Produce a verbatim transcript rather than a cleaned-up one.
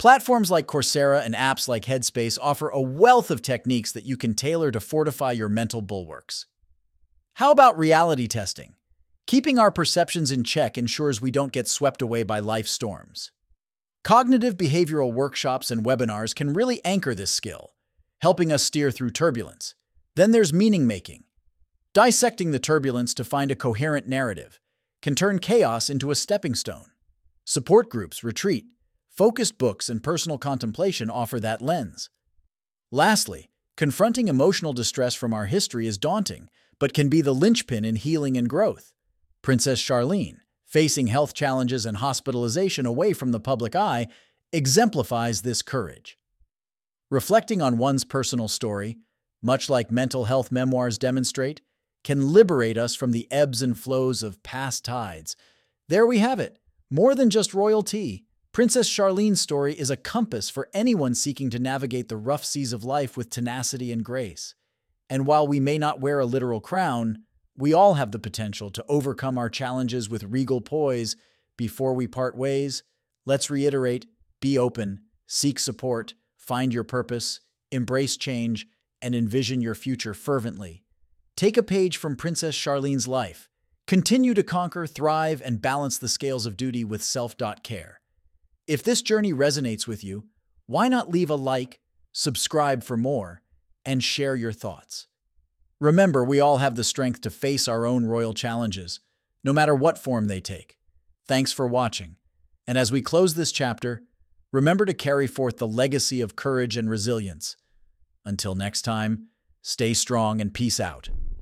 Platforms like Coursera and apps like Headspace offer a wealth of techniques that you can tailor to fortify your mental bulwarks. How about reality testing? Keeping our perceptions in check ensures we don't get swept away by life's storms. Cognitive behavioral workshops and webinars can really anchor this skill, helping us steer through turbulence. Then there's meaning making. Dissecting the turbulence to find a coherent narrative can turn chaos into a stepping stone. Support groups, retreat, focused books, and personal contemplation offer that lens. Lastly, confronting emotional distress from our history is daunting, but can be the linchpin in healing and growth. Princess Charlene, facing health challenges and hospitalization away from the public eye, exemplifies this courage. Reflecting on one's personal story, much like mental health memoirs demonstrate, can liberate us from the ebbs and flows of past tides. There we have it. More than just royalty, Princess Charlene's story is a compass for anyone seeking to navigate the rough seas of life with tenacity and grace. And while we may not wear a literal crown, we all have the potential to overcome our challenges with regal poise. Before we part ways, let's reiterate: be open, seek support, find your purpose, embrace change, and envision your future fervently. Take a page from Princess Charlene's life. Continue to conquer, thrive, and balance the scales of duty with self-care. If this journey resonates with you, why not leave a like, subscribe for more, and share your thoughts? Remember, we all have the strength to face our own royal challenges, no matter what form they take. Thanks for watching. And as we close this chapter, remember to carry forth the legacy of courage and resilience. Until next time, stay strong and peace out.